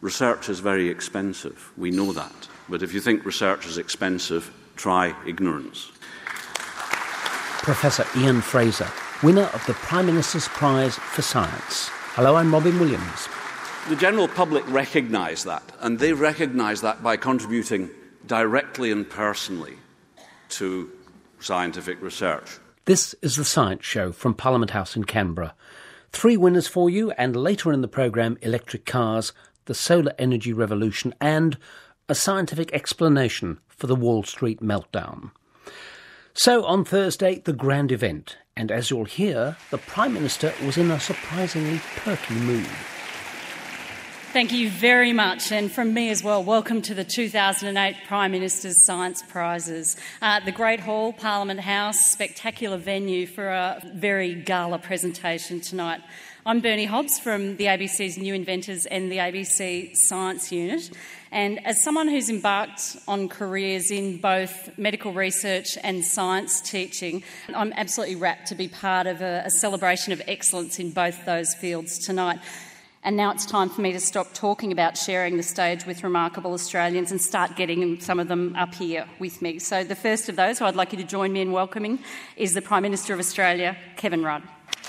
Research is very expensive. We know that. But if you think research is expensive, try ignorance. Professor Ian Fraser, winner of the Prime Minister's Prize for Science. Hello, I'm Robin Williams. The general public recognise that, and they recognise that by contributing directly and personally to scientific research. This is The Science Show from Parliament House in Canberra. 3 winners for you, and later in the programme, electric cars, the solar energy revolution, and a scientific explanation for the Wall Street meltdown. So on Thursday, the grand event, and as you'll hear, the Prime Minister was in a surprisingly perky mood. Thank you very much, and from me as well, welcome to the 2008 Prime Minister's Science Prizes. The Great Hall, Parliament House, spectacular venue for a very gala presentation tonight. I'm Bernie Hobbs from the ABC's New Inventors and the ABC Science Unit, and as someone who's embarked on careers in both medical research and science teaching, I'm absolutely rapt to be part of a celebration of excellence in both those fields tonight. And now it's time for me to stop talking about sharing the stage with remarkable Australians and start getting some of them up here with me. So the first of those who I'd like you to join me in welcoming is the Prime Minister of Australia, Kevin Rudd.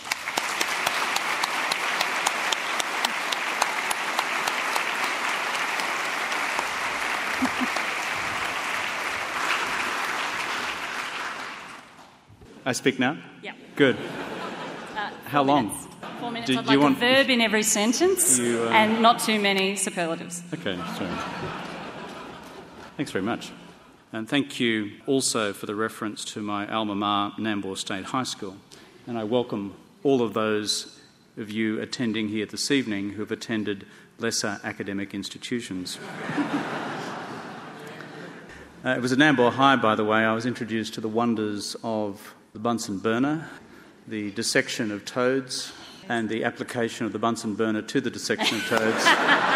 I speak now? Yeah. Good. How long? 4 minutes. I'd like a verb in every sentence and not too many superlatives. Okay, sorry. Thanks very much. And thank you also for the reference to my alma mater, Nambour State High School. And I welcome all of those of you attending here this evening who have attended lesser academic institutions. It was at Nambour High, by the way, I was introduced to the wonders of the Bunsen burner, the dissection of toads, and the application of the Bunsen burner to the dissection of toads.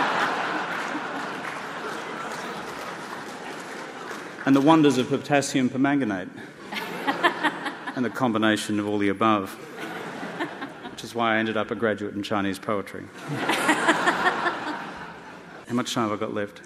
And the wonders of potassium permanganate. And the combination of all the above. Which is why I ended up a graduate in Chinese poetry. How much time have I got left?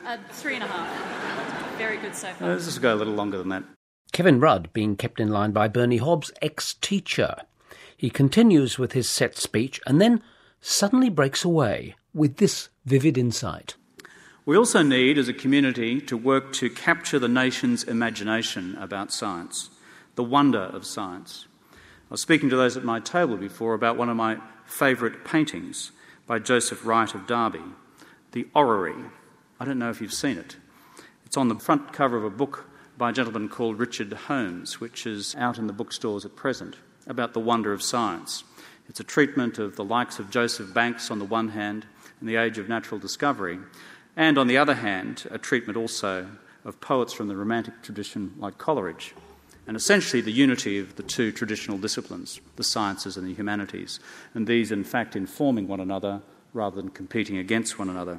3.5. Very good so far. Let's just go a little longer than that. Kevin Rudd being kept in line by Bernie Hobbs, ex-teacher. He continues with his set speech and then suddenly breaks away with this vivid insight. We also need, as a community, to work to capture the nation's imagination about science, the wonder of science. I was speaking to those at my table before about one of my favourite paintings by Joseph Wright of Derby, The Orrery. I don't know if you've seen it. It's on the front cover of a book by a gentleman called Richard Holmes, which is out in the bookstores at present, about the wonder of science. It's a treatment of the likes of Joseph Banks on the one hand, in the age of natural discovery, and on the other hand, a treatment also of poets from the Romantic tradition like Coleridge, and essentially the unity of the two traditional disciplines, the sciences and the humanities, and these in fact informing one another rather than competing against one another.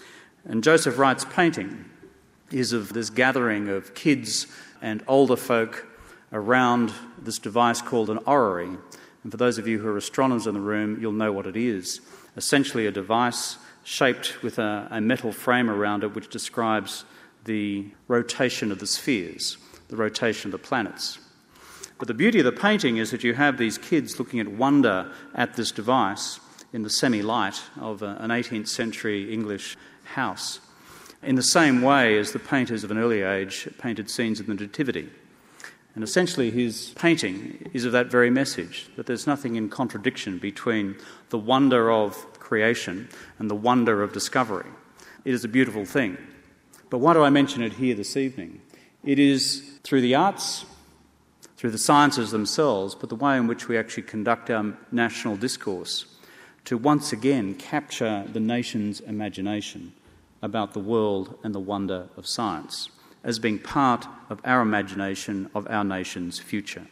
And Joseph Wright's painting is of this gathering of kids and older folk around this device called an orrery. And for those of you who are astronomers in the room, you'll know what it is. Essentially a device shaped with a metal frame around it which describes the rotation of the spheres, the rotation of the planets. But the beauty of the painting is that you have these kids looking at wonder at this device in the semi-light of an 18th century English house, in the same way as the painters of an early age painted scenes of the Nativity. And essentially his painting is of that very message, that there's nothing in contradiction between the wonder of creation and the wonder of discovery. It is a beautiful thing. But why do I mention it here this evening? It is through the arts, through the sciences themselves, but the way in which we actually conduct our national discourse to once again capture the nation's imagination about the world and the wonder of science as being part of our imagination of our nation's future.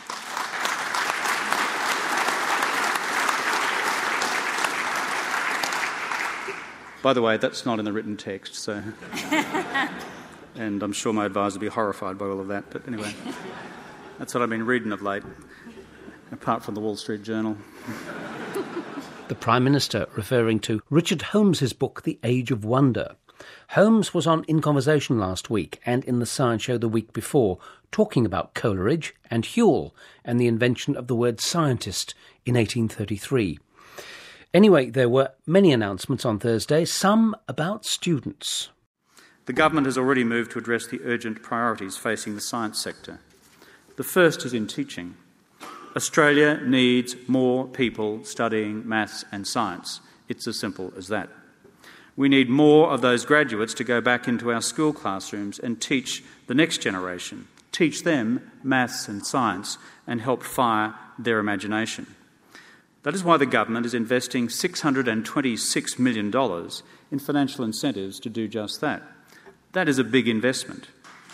By the way, that's not in the written text, so... and I'm sure my advisor will be horrified by all of that, but anyway, that's what I've been reading of late, apart from the Wall Street Journal. The Prime Minister referring to Richard Holmes's book, The Age of Wonder. Holmes was on In Conversation last week and in the Science Show the week before, talking about Coleridge and Whewell and the invention of the word scientist in 1833. Anyway, there were many announcements on Thursday, some about students. The government has already moved to address the urgent priorities facing the science sector. The first is in teaching. Australia needs more people studying maths and science. It's as simple as that. We need more of those graduates to go back into our school classrooms and teach the next generation, teach them maths and science and help fire their imagination. That is why the government is investing $626 million in financial incentives to do just that. That is a big investment.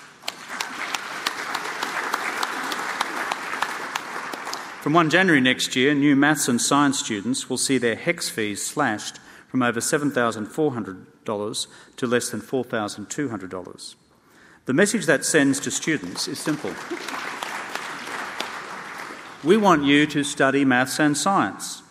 From 1 January next year, new maths and science students will see their HECS fees slashed from over $7,400 to less than $4,200. The message that sends to students is simple. We want you to study maths and science,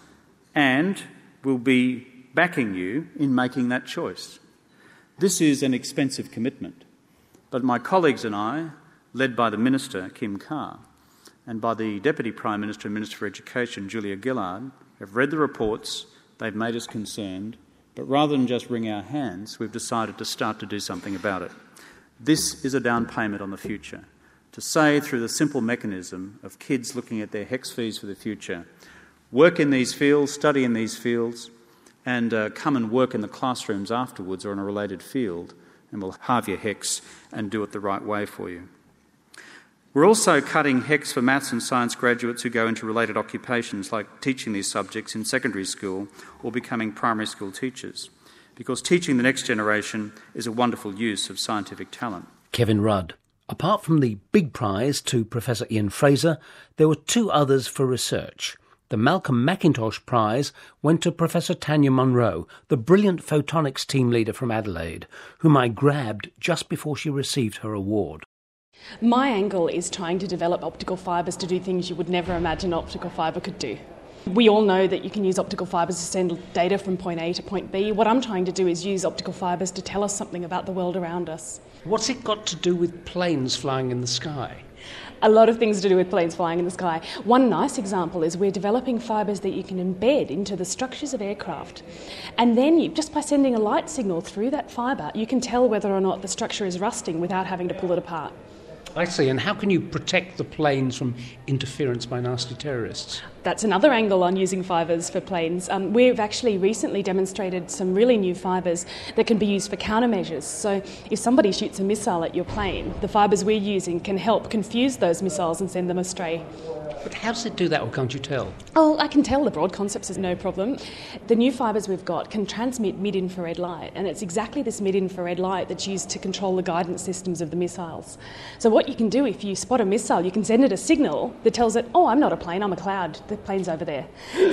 and we'll be backing you in making that choice. This is an expensive commitment, but my colleagues and I, led by the Minister, Kim Carr, and by the Deputy Prime Minister and Minister for Education, Julia Gillard, have read the reports, they've made us concerned, but rather than just wring our hands, we've decided to start to do something about it. This is a down payment on the future, to say through the simple mechanism of kids looking at their HECS fees for the future, work in these fields, study in these fields, and come and work in the classrooms afterwards or in a related field, and we'll halve your HECS and do it the right way for you. We're also cutting HECS for maths and science graduates who go into related occupations like teaching these subjects in secondary school or becoming primary school teachers, because teaching the next generation is a wonderful use of scientific talent. Kevin Rudd. Apart from the big prize to Professor Ian Fraser, there were two others for research. The Malcolm McIntosh Prize went to Professor Tanya Monro, the brilliant photonics team leader from Adelaide, whom I grabbed just before she received her award. My angle is trying to develop optical fibres to do things you would never imagine optical fibre could do. We all know that you can use optical fibres to send data from point A to point B. What I'm trying to do is use optical fibres to tell us something about the world around us. What's it got to do with planes flying in the sky? A lot of things to do with planes flying in the sky. One nice example is we're developing fibres that you can embed into the structures of aircraft. And then just by sending a light signal through that fibre, you can tell whether or not the structure is rusting without having to pull it apart. I see. And how can you protect the planes from interference by nasty terrorists? That's another angle on using fibres for planes. We've actually recently demonstrated some really new fibres that can be used for countermeasures. So if somebody shoots a missile at your plane, the fibres we're using can help confuse those missiles and send them astray. But how does it do that, or can't you tell? Oh, I can tell the broad concepts is no problem. The new fibres we've got can transmit mid-infrared light, and it's exactly this mid-infrared light that's used to control the guidance systems of the missiles. So what you can do if you spot a missile, you can send it a signal that tells it, oh, I'm not a plane, I'm a cloud. The plane's over there.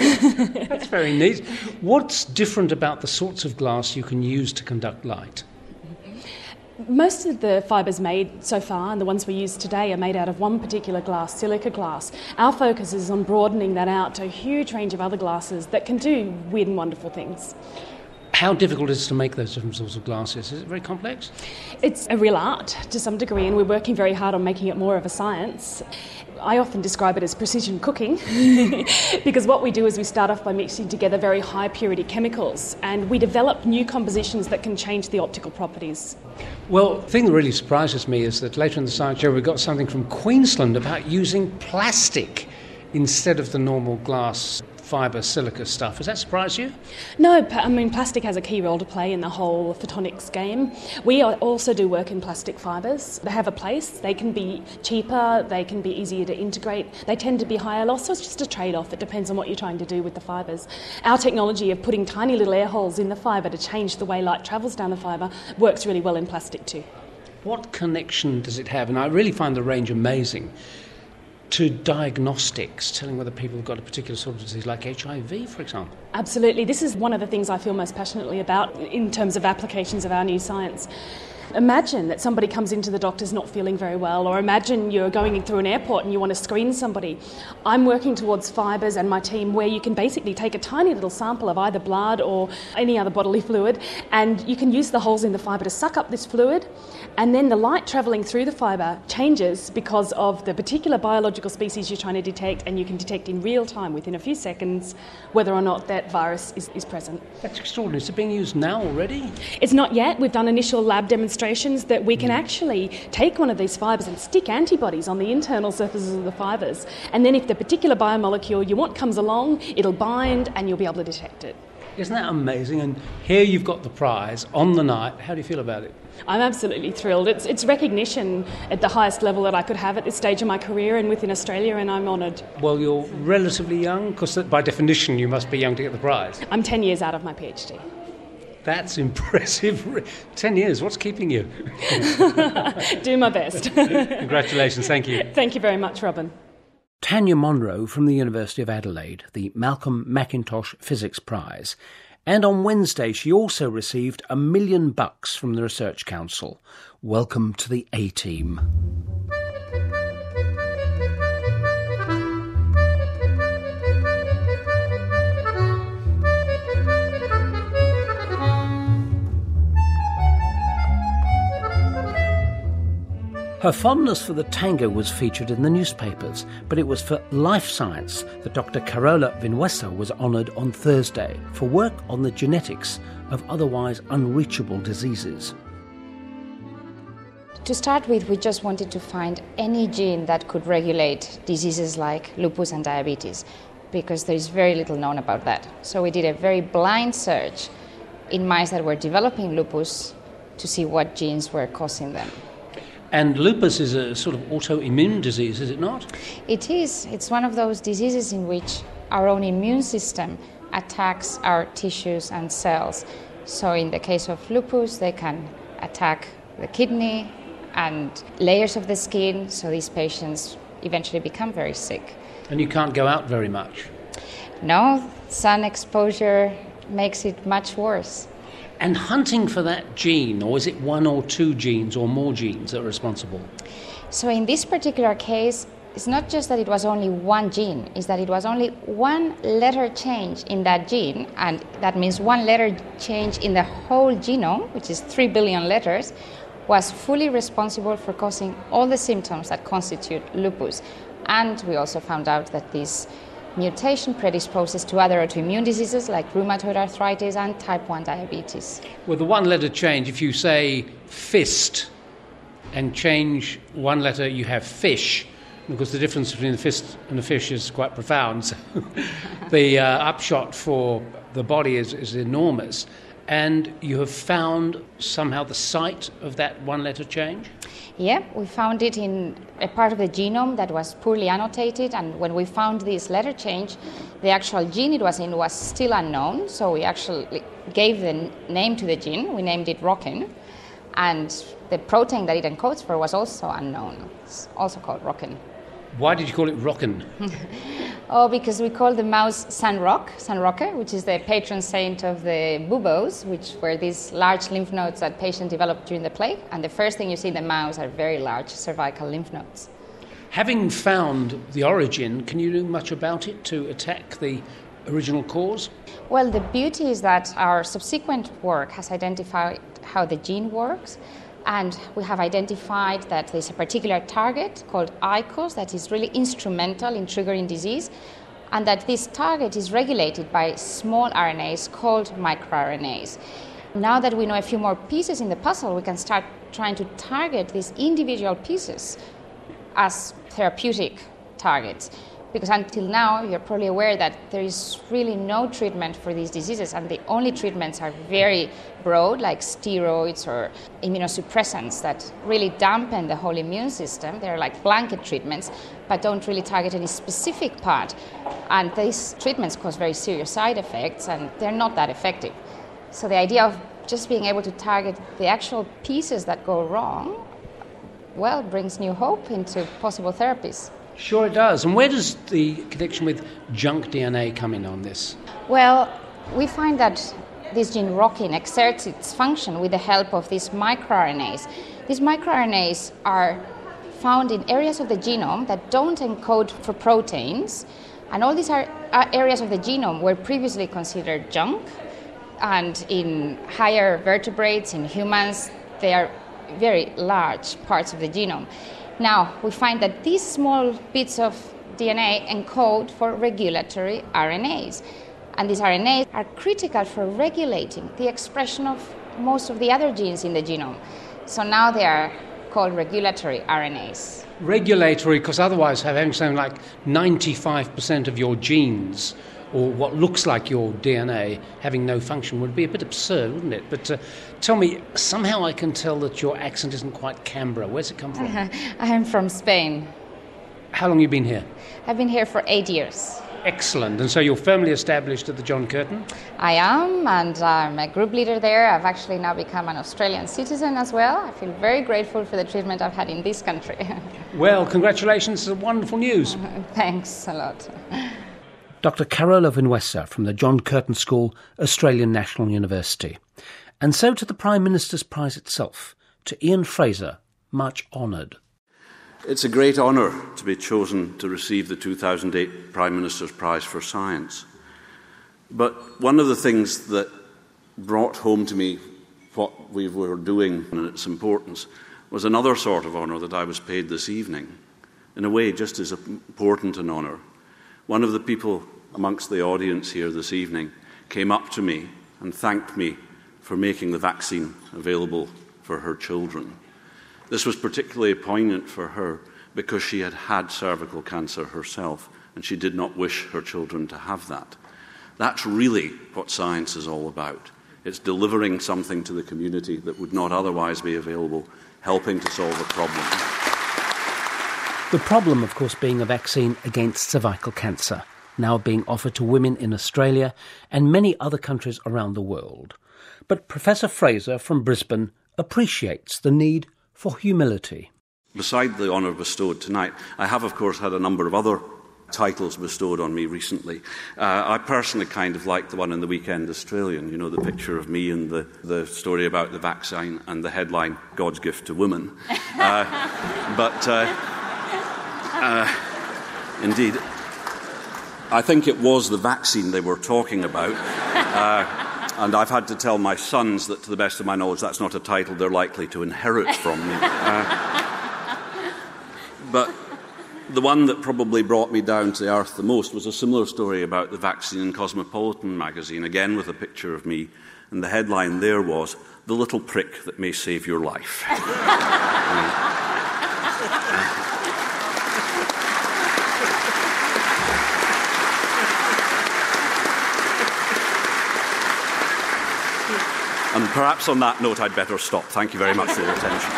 That's very neat. What's different about the sorts of glass you can use to conduct light? Most of the fibres made so far, and the ones we use today, are made out of one particular glass, silica glass. Our focus is on broadening that out to a huge range of other glasses that can do weird and wonderful things. How difficult is it to make those different sorts of glasses? Is it very complex? It's a real art to some degree, and we're working very hard on making it more of a science. I often describe it as precision cooking because what we do is we start off by mixing together very high purity chemicals, and we develop new compositions that can change the optical properties. Well, the thing that really surprises me is that later in the science show we got something from Queensland about using plastic instead of the normal glass fibre silica stuff. Does that surprise you? No, I mean, plastic has a key role to play in the whole photonics game. We also do work in plastic fibres. They have a place. They can be cheaper. They can be easier to integrate. They tend to be higher loss, so it's just a trade-off. It depends on what you're trying to do with the fibres. Our technology of putting tiny little air holes in the fibre to change the way light travels down the fibre works really well in plastic too. What connection does it have? And I really find the range amazing. To diagnostics, telling whether people have got a particular sort of disease like HIV, for example. Absolutely. This is one of the things I feel most passionately about in terms of applications of our new science. Imagine that somebody comes into the doctor's not feeling very well, or imagine you're going through an airport and you want to screen somebody. I'm working towards fibres and my team where you can basically take a tiny little sample of either blood or any other bodily fluid, and you can use the holes in the fibre to suck up this fluid, and then the light travelling through the fibre changes because of the particular biological species you're trying to detect, and you can detect in real time, within a few seconds, whether or not that virus is present. That's extraordinary. Is it being used now already? It's not yet. We've done initial lab demonstrations that we can actually take one of these fibres and stick antibodies on the internal surfaces of the fibres, and then if the particular biomolecule you want comes along, it'll bind and you'll be able to detect it. Isn't that amazing? And here you've got the prize on the night. How do you feel about it? I'm absolutely thrilled. It's recognition at the highest level that I could have at this stage of my career and within Australia, and I'm honoured. Well, you're relatively young, because by definition you must be young to get the prize. I'm 10 years out of my PhD. That's impressive. 10 years, what's keeping you? Do my best. Congratulations, thank you. Thank you very much, Robin. Tanya Monro from the University of Adelaide, the Malcolm McIntosh Physics Prize. And on Wednesday she also received $1 million from the Research Council. Welcome to the A-Team. Her fondness for the tango was featured in the newspapers, but it was for Life Science that Dr. Carola Vinuesa was honoured on Thursday for work on the genetics of otherwise unreachable diseases. To start with, we just wanted to find any gene that could regulate diseases like lupus and diabetes, because there is very little known about that. So we did a very blind search in mice that were developing lupus to see what genes were causing them. And lupus is a sort of autoimmune disease, is it not? It is. It's one of those diseases in which our own immune system attacks our tissues and cells. So in the case of lupus, they can attack the kidney and layers of the skin, so these patients eventually become very sick. And you can't go out very much? No, sun exposure makes it much worse. And hunting for that gene, or is it one or two genes or more genes that are responsible? So in this particular case, it's not just that it was only one gene, it's that it was only one letter change in that gene, and that means one letter change in the whole genome, which is 3 billion letters, was fully responsible for causing all the symptoms that constitute lupus. And we also found out that this mutation predisposes to other autoimmune diseases like rheumatoid arthritis and type 1 diabetes. With the one letter change, if you say fist and change one letter, you have fish, because the difference between the fist and the fish is quite profound. So the upshot for the body is enormous. And you have found somehow the site of that one letter change? Yeah, we found it in a part of the genome that was poorly annotated, and when we found this letter change, the actual gene it was in was still unknown, so we actually gave the name to the gene. We named it ROCK1, and the protein that it encodes for was also unknown. It's also called ROCK1. Why did you call it ROCK1? Oh, because we call the mouse San Roque, which is the patron saint of the buboes, which were these large lymph nodes that patients developed during the plague. And the first thing you see in the mouse are very large cervical lymph nodes. Having found the origin, can you do much about it to attack the original cause? Well, the beauty is that our subsequent work has identified how the gene works. And we have identified that there's a particular target called ICOS that is really instrumental in triggering disease, and that this target is regulated by small RNAs called microRNAs. Now that we know a few more pieces in the puzzle, we can start trying to target these individual pieces as therapeutic targets. Because until now, you're probably aware that there is really no treatment for these diseases, and the only treatments are very broad, like steroids or immunosuppressants that really dampen the whole immune system. They're like blanket treatments, but don't really target any specific part. And these treatments cause very serious side effects, and they're not that effective. So the idea of just being able to target the actual pieces that go wrong, well, brings new hope into possible therapies. Sure it does. And where does the connection with junk DNA come in on this? Well, we find that this gene rocking exerts its function with the help of these microRNAs. These microRNAs are found in areas of the genome that don't encode for proteins, and all these are areas of the genome were previously considered junk, and in higher vertebrates, in humans, they are very large parts of the genome. Now, we find that these small bits of DNA encode for regulatory RNAs, and these RNAs are critical for regulating the expression of most of the other genes in the genome. So now they are called regulatory RNAs. Regulatory, because otherwise having something like 95% of your genes, or what looks like your DNA, having no function would be a bit absurd, wouldn't it? But tell me, somehow I can tell that your accent isn't quite Canberra. Where's it come from? I am from Spain. How long have you been here? I've been here for 8 years. Excellent. And so you're firmly established at the John Curtin? I am, and I'm a group leader there. I've actually now become an Australian citizen as well. I feel very grateful for the treatment I've had in this country. Well, congratulations. It's wonderful news. Thanks a lot. Dr. Carola Vinuesa from the John Curtin School, Australian National University. And so to the Prime Minister's Prize itself, to Ian Fraser, much honoured. It's a great honour to be chosen to receive the 2008 Prime Minister's Prize for Science. But one of the things that brought home to me what we were doing and its importance was another sort of honour that I was paid this evening, in a way just as important an honour. One of the people amongst the audience here this evening came up to me and thanked me for making the vaccine available for her children. This was particularly poignant for her because she had had cervical cancer herself and she did not wish her children to have that. That's really what science is all about. It's delivering something to the community that would not otherwise be available, helping to solve a problem. The problem, of course, being a vaccine against cervical cancer, now being offered to women in Australia and many other countries around the world. But Professor Fraser from Brisbane appreciates the need for humility. Beside the honour bestowed tonight, I have, of course, had a number of other titles bestowed on me recently. I personally kind of like the one in the Weekend Australian, you know, the picture of me and the story about the vaccine and the headline, God's Gift to Women. Indeed, I think it was the vaccine they were talking about. And I've had to tell my sons that, to the best of my knowledge, that's not a title they're likely to inherit from me. But the one that probably brought me down to the earth the most was a similar story about the vaccine in Cosmopolitan magazine, again with a picture of me. And the headline there was, "The little prick that may save your life." And perhaps on that note, I'd better stop. Thank you very much for your attention.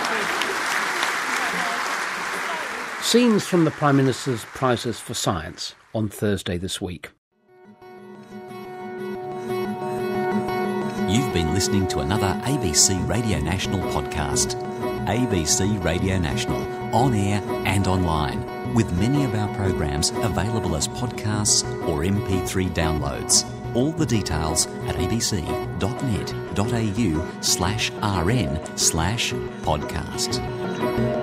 Scenes from the Prime Minister's Prizes for Science on Thursday this week. You've been listening to another ABC Radio National podcast. ABC Radio National, on air and online, with many of our programs available as podcasts or MP3 downloads. All the details at abc.net.au/rn/podcast.